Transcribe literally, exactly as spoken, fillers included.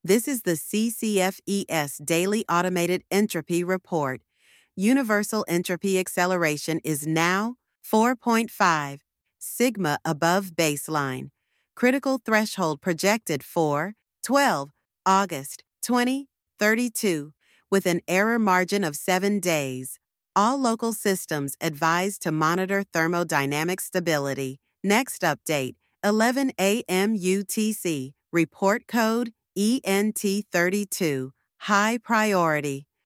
This is the C C F E S Daily Automated Entropy Report. Universal entropy acceleration is now four point five, sigma above baseline. Critical threshold projected for twelve August twenty thirty-two, with an error margin of seven days. All local systems advised to monitor thermodynamic stability. Next update, eleven A M U T C, report code E N T thirty-two, high priority.